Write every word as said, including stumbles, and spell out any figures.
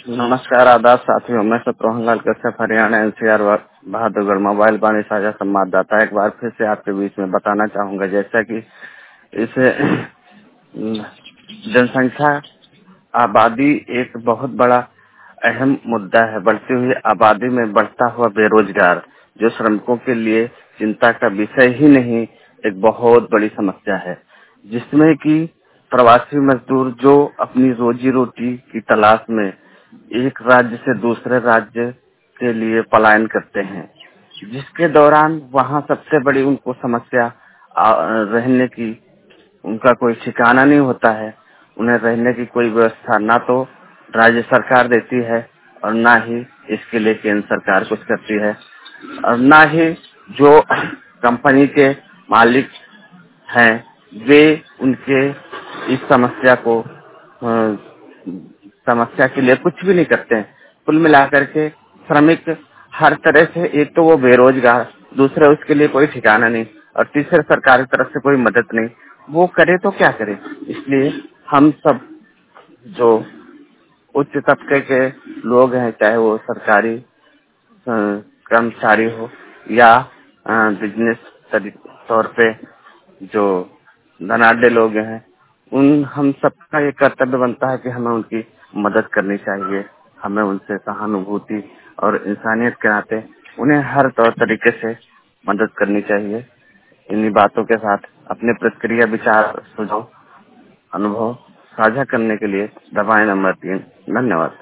नमस्कार, आदाब साथियों। मैं सतरोहन लाल कश्यप, हरियाणा एनसीआर बहादुरगढ़ मोबाइल बानी साझा संवाददाता। एक बार फिर से आपके बीच में बताना चाहूंगा, जैसा कि इस जनसंख्या आबादी एक बहुत बड़ा अहम मुद्दा है। बढ़ती हुई आबादी में बढ़ता हुआ बेरोजगार, जो श्रमिकों के लिए चिंता का विषय ही नहीं, एक बहुत बड़ी समस्या है, जिसमें कि प्रवासी मजदूर जो अपनी रोजी रोटी की तलाश में एक राज्य से दूसरे राज्य के लिए पलायन करते हैं, जिसके दौरान वहाँ सबसे बड़ी उनको समस्या आ, रहने की, उनका कोई ठिकाना नहीं होता है। उन्हें रहने की कोई व्यवस्था ना तो राज्य सरकार देती है और ना ही इसके लिए केंद्र सरकार कुछ करती है, और ना ही जो कंपनी के मालिक हैं वे उनके इस समस्या को अ, समस्या के लिए कुछ भी नहीं करते हैं। कुल मिलाकर के श्रमिक हर तरह से, एक तो वो बेरोजगार, दूसरे उसके लिए कोई ठिकाना नहीं, और तीसरे सरकार की तरफ से कोई मदद नहीं। वो करे तो क्या करे। इसलिए हम सब जो उच्च तबके के लोग हैं, चाहे वो सरकारी कर्मचारी हो या बिजनेस तौर पे जो धनाढ्य लोग हैं, उन हम सबका ये कर्तव्य बनता है कि हमें उनकी मदद करनी चाहिए। हमें उनसे सहानुभूति और इंसानियत के नाते उन्हें हर तौर तरीके से मदद करनी चाहिए। इन्हीं बातों के साथ अपने प्रतिक्रिया, विचार, सुझाव, अनुभव साझा करने के लिए दबाएं नंबर तीन। धन्यवाद।